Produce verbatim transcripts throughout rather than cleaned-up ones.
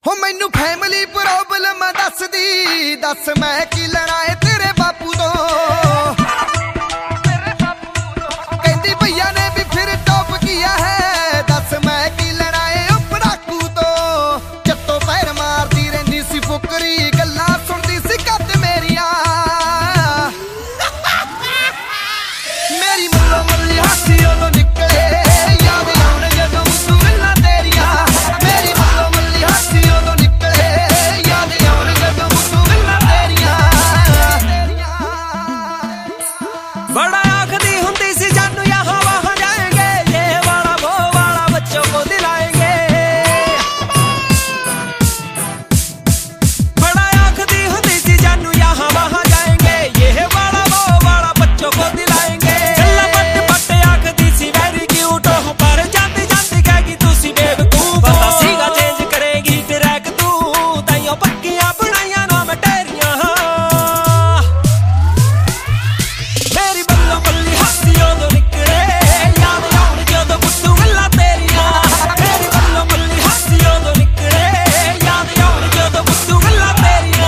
हो मैनू family problem दस दी दस मैं की लेना है तेरे बापू तो कहती भैया ने भी फिर टॉप किया है दस मैं की लेना है पड़ाकू तो चत्तो पैर मारती रही सी फुकरी गल्ला सुनती सी कद मेरिया मेरी मल्लो मल्ली हासी उदों निकले याद आउण जदों तू गल्लां तेरियां मेरी मल्लो मल्ली हासी उदों निकले याद आउण जदों तू गल्लां तेरियां बड़ा आखदी हुंदी सी जानू यहाँ वहाँ जाएंगे ये वाला वो वाला बच्चों को दिलाएंगे बड़ा आखदी हुंदी सी जानू यहाँ वहाँ जाएंगे ये वाला वो वाला बच्चों को दिलाएंगे चल्ला पट पट आखदी सी वेरी क्यूट हो पर जाती जाती कहेगी तू सी बेवकूफ पता सीगा चेंज करेगी ट्रैक तू ताइयों पक्कियां बनाइयां ना मैं तेरियां मेरी बल्लो बल्ली हासी उदों निकले याद आउण जदों बुद्धू गल्लां तेरियां मेरी बल्लो बल्ली हासी उदों निकले याद आउण जदों बुद्धू गल्लां तेरियां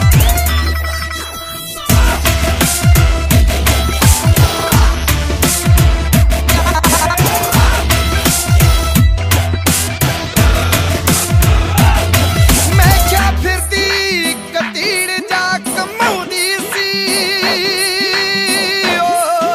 मैं क्या फिरती कतीड़ जा कमाउंदी सी ओ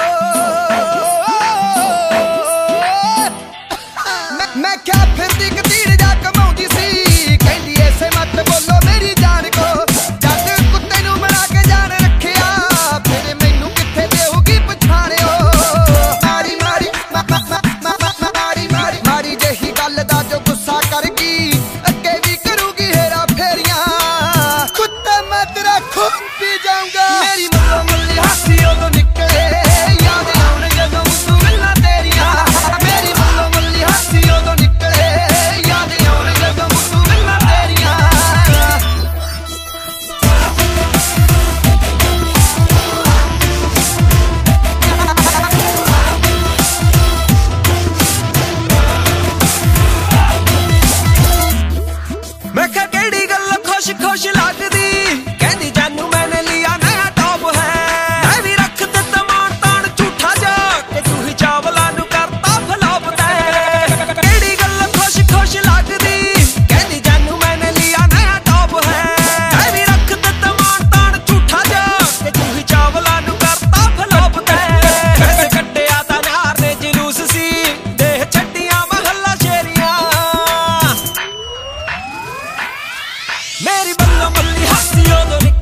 मैं- मैं क्या फिरती कतीड़ जा कमाउंदी सी कहंदी ऐसे मत बोलो मेरी जान को जद कुत्ते नू बना के जान रखिया फिर मैनू किथे देऊगी पछाणियो मारी मारी मा- मा- मा- मा- मा- मा- मारी मारी मारी जही गल दा जो गुस्सा कर गई अगे भी करूगी हेरा फेरियां कुत्ते मैं तेरा खून पी जाऊंगा मेरी मल्लो मल्ली हासी उदों निकले याद आउण जदों तू गल्लां तेरियां मेरी मल्लो मल्ली हासी उदों निकले याद आउण जदों तू गल्लां तेरियां मैं क्या केड़ी गल खुश खुश लगदी कहंदी जानू मैंने लिया नया टॉप है मैं भी रख दिता मान तान झूठा जा के तू ही चावला नू करता फ्लॉप तै केड़ी गल खुश खुश लगदी कहंदी जानू मैंने लिया नया टॉप है मैं भी रख दिता मान तान झूठा जा के तू ही चावला नू करता फ्लॉप तै वैसे कट्टिया दा नार ने जलूस सी देह छड्डियां महल्ला शेरियां मेरी बल्लो बल्ली हासी उदों